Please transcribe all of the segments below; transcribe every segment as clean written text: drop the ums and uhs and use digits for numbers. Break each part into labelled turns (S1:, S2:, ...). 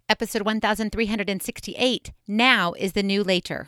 S1: Episode 1368, Now is the New Later.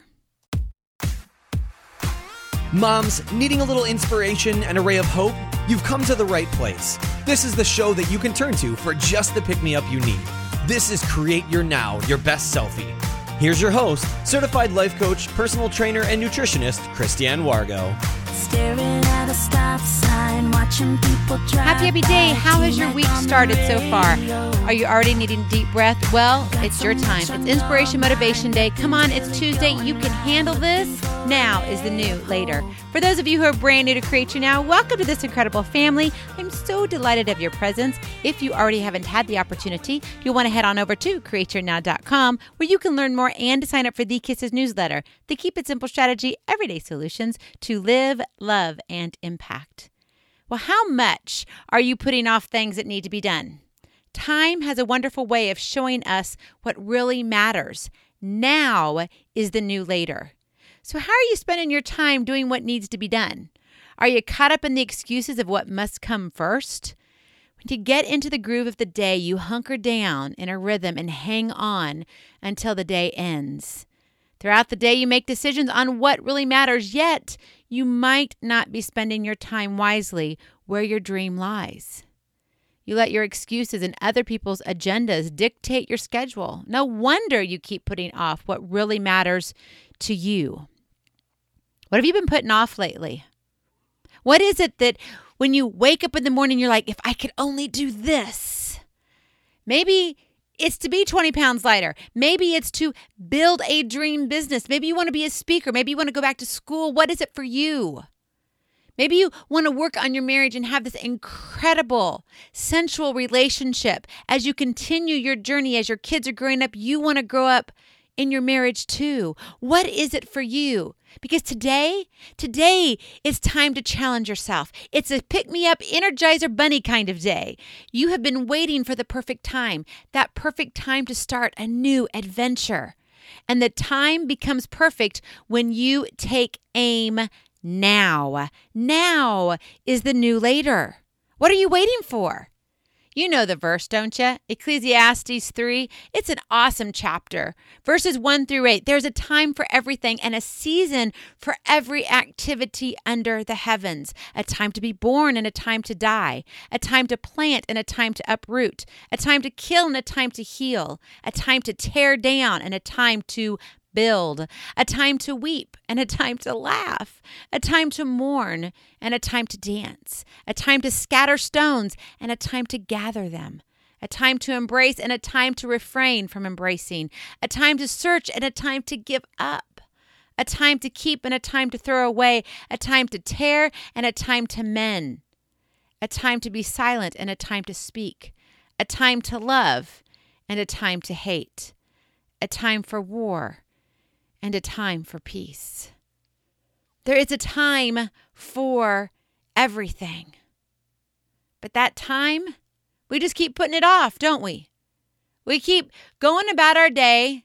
S2: Moms, needing a little inspiration and a ray of hope? You've come to the right place. This is the show that you can turn to for just the pick-me-up you need. This is Create Your Now, Your Best Selfie. Here's your host, certified life coach, personal trainer, and nutritionist, Christiane Wargo.
S3: Staring at a stop sign, watching people drive.
S1: Happy day. How has your week started so far? Are you already needing deep breath? Well, it's your time. It's Inspiration Motivation Day. Come on, it's Tuesday. You can handle this. Now is the new later. For those of you who are brand new to Create Your Now, welcome to this incredible family. I'm so delighted of your presence. If you already haven't had the opportunity, you'll want to head on over to createyournow.com where you can learn more and sign up for The Kisses newsletter, the Keep It Simple strategy, everyday solutions to live, love, and impact. Well, how much are you putting off things that need to be done? Time has a wonderful way of showing us what really matters. Now is the new later. So how are you spending your time doing what needs to be done? Are you caught up in the excuses of what must come first? When you get into the groove of the day, you hunker down in a rhythm and hang on until the day ends. Throughout the day, you make decisions on what really matters, yet you might not be spending your time wisely where your dream lies. You let your excuses and other people's agendas dictate your schedule. No wonder you keep putting off what really matters to you. What have you been putting off lately? What is it that when you wake up in the morning, you're like, if I could only do this? Maybe it's to be 20 pounds lighter. Maybe it's to build a dream business. Maybe you want to be a speaker. Maybe you want to go back to school. What is it for you? Maybe you want to work on your marriage and have this incredible, sensual relationship. As you continue your journey, as your kids are growing up, you want to grow up in your marriage too. What is it for you? Because today is time to challenge yourself. It's a pick-me-up, Energizer Bunny kind of day. You have been waiting for the perfect time, that perfect time to start a new adventure. And the time becomes perfect when you take aim now. Now is the new later. What are you waiting for? You know the verse, don't you? Ecclesiastes 3. It's an awesome chapter. Verses 1 through 8. There's a time for everything and a season for every activity under the heavens. A time to be born and a time to die. A time to plant and a time to uproot. A time to kill and a time to heal. A time to tear down and a time to build, a time to weep and a time to laugh, a time to mourn and a time to dance, a time to scatter stones and a time to gather them, a time to embrace and a time to refrain from embracing, a time to search and a time to give up, a time to keep and a time to throw away, a time to tear and a time to mend, a time to be silent and a time to speak, a time to love and a time to hate, a time for war and a time for peace. There is a time for everything. But that time, we just keep putting it off, don't we? We keep going about our day,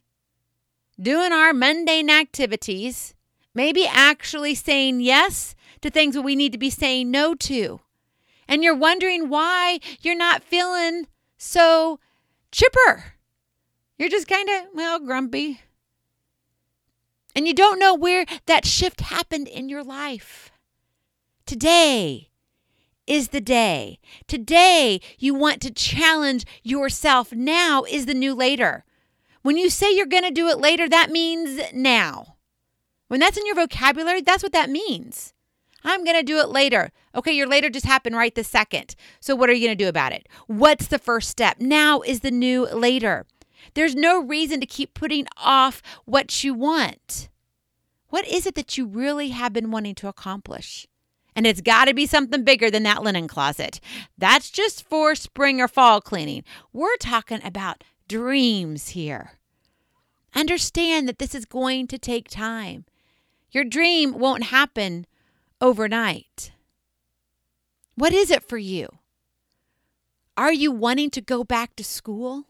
S1: doing our mundane activities, maybe actually saying yes to things that we need to be saying no to. And you're wondering why you're not feeling so chipper. You're just kind of, grumpy. And you don't know where that shift happened in your life. Today is the day. Today, you want to challenge yourself. Now is the new later. When you say you're going to do it later, that means now. When that's in your vocabulary, that's what that means. I'm going to do it later. Okay, your later just happened right this second. So what are you going to do about it? What's the first step? Now is the new later. There's no reason to keep putting off what you want. What is it that you really have been wanting to accomplish? And it's got to be something bigger than that linen closet. That's just for spring or fall cleaning. We're talking about dreams here. Understand that this is going to take time. Your dream won't happen overnight. What is it for you? Are you wanting to go back to school?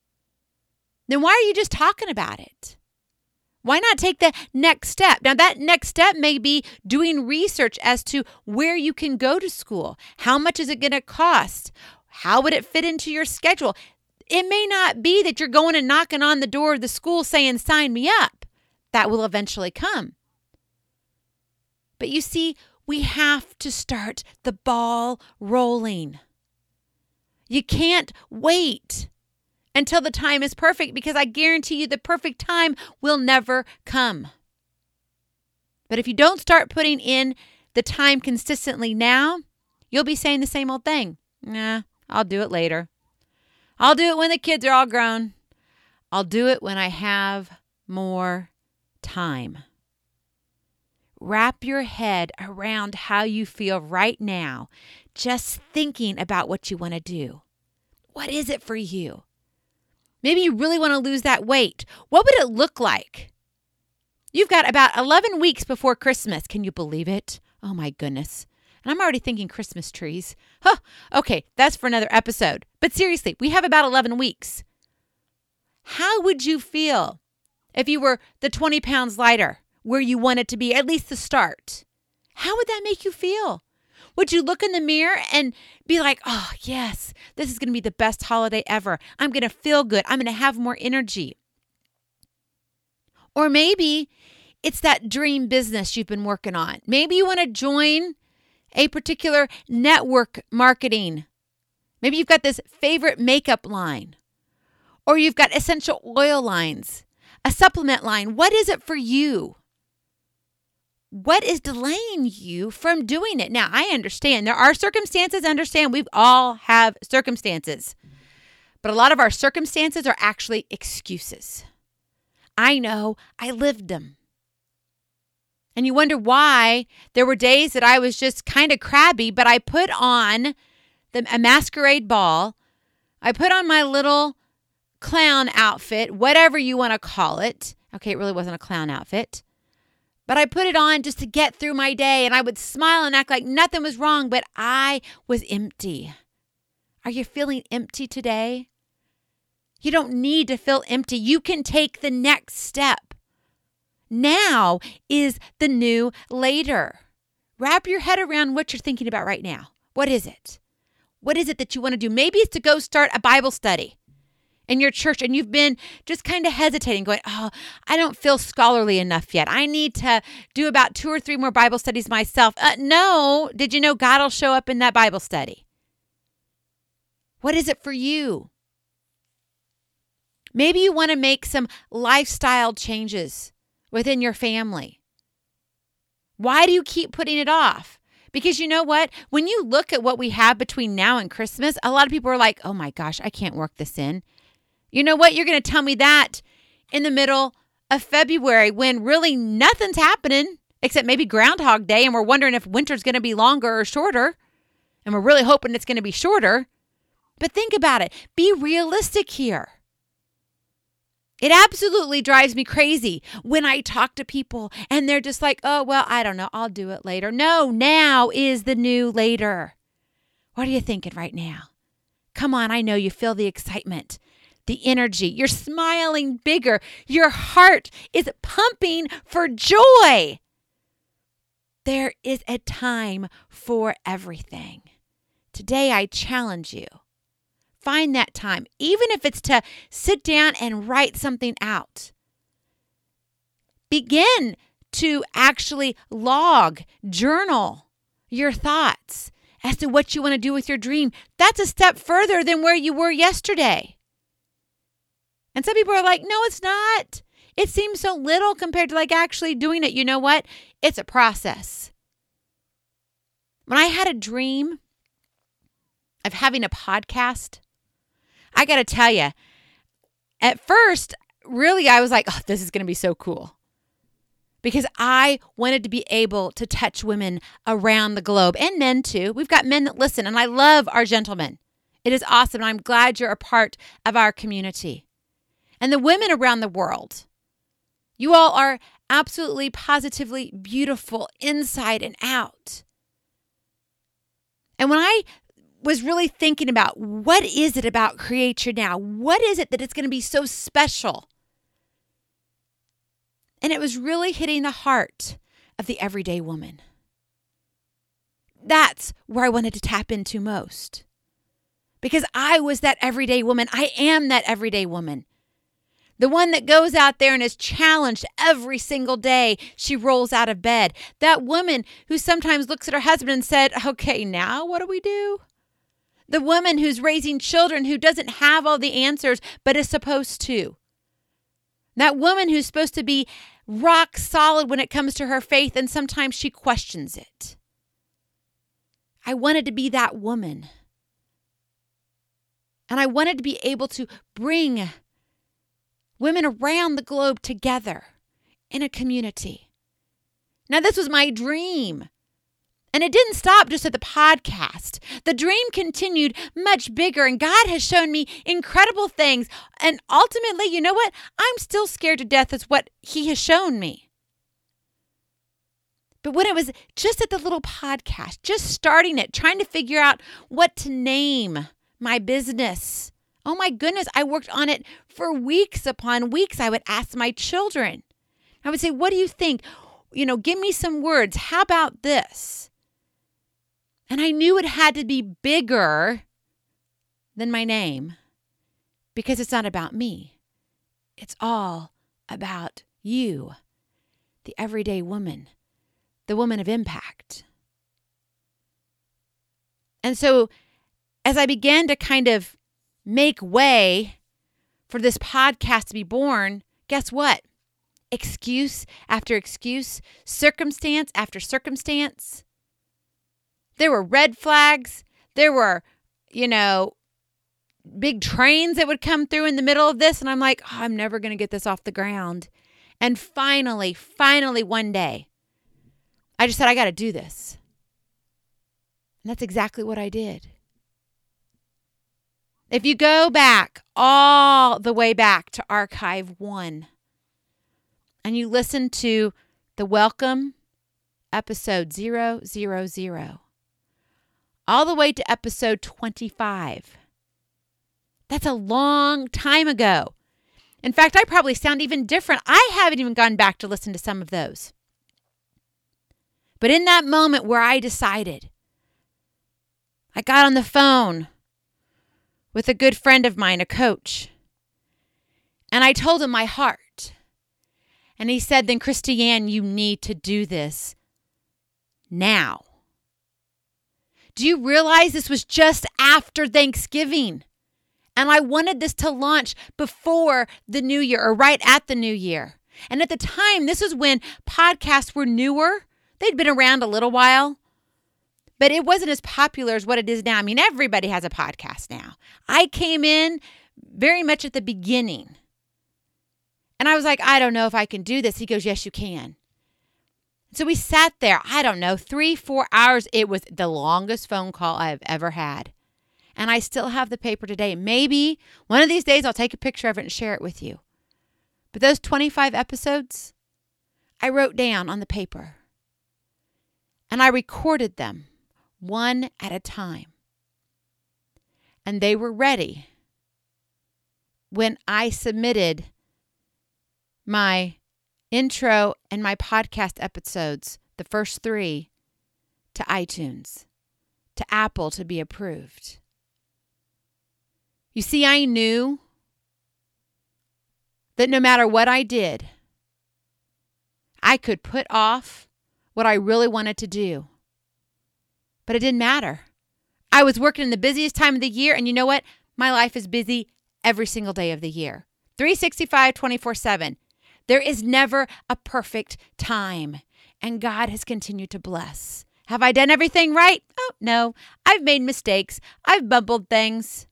S1: Then why are you just talking about it? Why not take the next step? Now, that next step may be doing research as to where you can go to school. How much is it going to cost? How would it fit into your schedule? It may not be that you're going and knocking on the door of the school saying, sign me up. That will eventually come. But you see, we have to start the ball rolling. You can't wait until the time is perfect, because I guarantee you the perfect time will never come. But if you don't start putting in the time consistently now, you'll be saying the same old thing. Nah, I'll do it later. I'll do it when the kids are all grown. I'll do it when I have more time. Wrap your head around how you feel right now, just thinking about what you want to do. What is it for you? Maybe you really want to lose that weight. What would it look like? You've got about 11 weeks before Christmas. Can you believe it? Oh my goodness. And I'm already thinking Christmas trees. Huh. Okay, that's for another episode. But seriously, we have about 11 weeks. How would you feel if you were the 20 pounds lighter where you wanted to be, at least the start? How would that make you feel? Would you look in the mirror and be like, oh, yes, this is going to be the best holiday ever. I'm going to feel good. I'm going to have more energy. Or maybe it's that dream business you've been working on. Maybe you want to join a particular network marketing. Maybe you've got this favorite makeup line, or you've got essential oil lines, a supplement line. What is it for you? What is delaying you from doing it? Now, I understand there are circumstances. We all have circumstances. But a lot of our circumstances are actually excuses. I know, I lived them. And you wonder why there were days that I was just kind of crabby, but I put on a masquerade ball. I put on my little clown outfit, whatever you want to call it. Okay, it really wasn't a clown outfit. But I put it on just to get through my day, and I would smile and act like nothing was wrong, but I was empty. Are you feeling empty today? You don't need to feel empty. You can take the next step. Now is the new later. Wrap your head around what you're thinking about right now. What is it? What is it that you want to do? Maybe it's to go start a Bible study in your church, and you've been just kind of hesitating, going, oh, I don't feel scholarly enough yet. I need to do about 2 or 3 more Bible studies myself. No. Did you know God will show up in that Bible study? What is it for you? Maybe you want to make some lifestyle changes within your family. Why do you keep putting it off? Because you know what? When you look at what we have between now and Christmas, a lot of people are like, oh my gosh, I can't work this in. You know what? You're going to tell me that in the middle of February when really nothing's happening except maybe Groundhog Day, and we're wondering if winter's going to be longer or shorter, and we're really hoping it's going to be shorter. But think about it. Be realistic here. It absolutely drives me crazy when I talk to people and they're just like, oh, well, I don't know. I'll do it later. No, now is the new later. What are you thinking right now? Come on, I know you feel the excitement, the energy. You're smiling bigger. Your heart is pumping for joy. There is a time for everything. Today, I challenge you. Find that time, even if it's to sit down and write something out. Begin to actually log, journal your thoughts as to what you want to do with your dream. That's a step further than where you were yesterday. And some people are like, no, it's not. It seems so little compared to like actually doing it. You know what? It's a process. When I had a dream of having a podcast, I got to tell you, at first, really, I was like, oh, this is going to be so cool. Because I wanted to be able to touch women around the globe, and men too. We've got men that listen, and I love our gentlemen. It is awesome, and I'm glad you're a part of our community. And the women around the world, you all are absolutely, positively beautiful inside and out. And when I was really thinking about what is it about Create Your Now? What is it that it's going to be so special? And it was really hitting the heart of the everyday woman. That's where I wanted to tap into most. Because I was that everyday woman. I am that everyday woman. The one that goes out there and is challenged every single day she rolls out of bed. That woman who sometimes looks at her husband and said, okay, now what do we do? The woman who's raising children who doesn't have all the answers but is supposed to. That woman who's supposed to be rock solid when it comes to her faith and sometimes she questions it. I wanted to be that woman. And I wanted to be able to bring women around the globe together in a community. Now, this was my dream. And it didn't stop just at the podcast. The dream continued much bigger, and God has shown me incredible things. And ultimately, you know what? I'm still scared to death is what He has shown me. But when it was just at the little podcast, just starting it, trying to figure out what to name my business. Oh my goodness, I worked on it for weeks upon weeks. I would ask my children. I would say, what do you think? Give me some words. How about this? And I knew it had to be bigger than my name because it's not about me. It's all about you, the everyday woman, the woman of impact. And so as I began to kind of make way for this podcast to be born, guess what? Excuse after excuse, circumstance after circumstance. There were red flags. There were, big trains that would come through in the middle of this. And I'm like, I'm never going to get this off the ground. And finally, one day, I just said, I got to do this. And that's exactly what I did. If you go back, all the way back to Archive 1, and you listen to the Welcome episode 000, all the way to episode 25. That's a long time ago. In fact, I probably sound even different. I haven't even gone back to listen to some of those. But in that moment where I decided, I got on the phone with a good friend of mine, a coach, and I told him my heart. And he said, then Christiane, you need to do this now. Do you realize this was just after Thanksgiving? And I wanted this to launch before the new year or right at the new year. And at the time, this is when podcasts were newer. They'd been around a little while, but it wasn't as popular as what it is now. I mean, everybody has a podcast now. I came in very much at the beginning. And I was like, I don't know if I can do this. He goes, yes, you can. So we sat there, 3-4 hours. It was the longest phone call I have ever had. And I still have the paper today. Maybe one of these days I'll take a picture of it and share it with you. But those 25 episodes, I wrote down on the paper. And I recorded them one at a time. And they were ready when I submitted my intro and my podcast episodes, the first 3, to iTunes, to Apple to be approved. You see, I knew that no matter what I did, I could put off what I really wanted to do. But it didn't matter. I was working in the busiest time of the year, and you know what? My life is busy every single day of the year. 365, 24/7. There is never a perfect time, and God has continued to bless. Have I done everything right? Oh, no. I've made mistakes. I've bumbled things.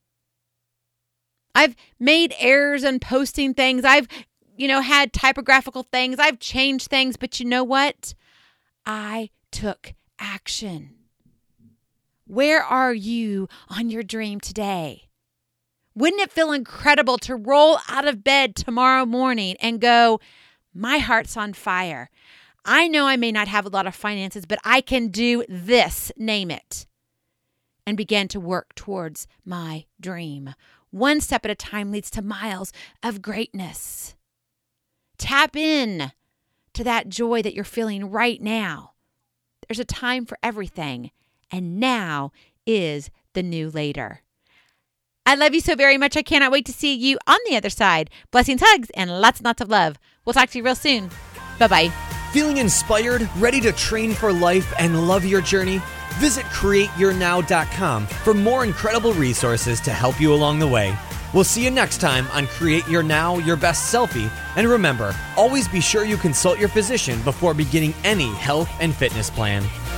S1: I've made errors in posting things. I've, had typographical things. I've changed things. But you know what? I took action. Where are you on your dream today? Wouldn't it feel incredible to roll out of bed tomorrow morning and go, my heart's on fire. I know I may not have a lot of finances, but I can do this, name it, and begin to work towards my dream. One step at a time leads to miles of greatness. Tap in to that joy that you're feeling right now. There's a time for everything, and now is the new later. I love you so very much. I cannot wait to see you on the other side. Blessings, hugs, and lots and lots of love. We'll talk to you real soon. Bye-bye.
S2: Feeling inspired, ready to train for life and love your journey? Visit CreateYourNow.com for more incredible resources to help you along the way. We'll see you next time on Create Your Now, Your Best Selfie. And remember, always be sure you consult your physician before beginning any health and fitness plan.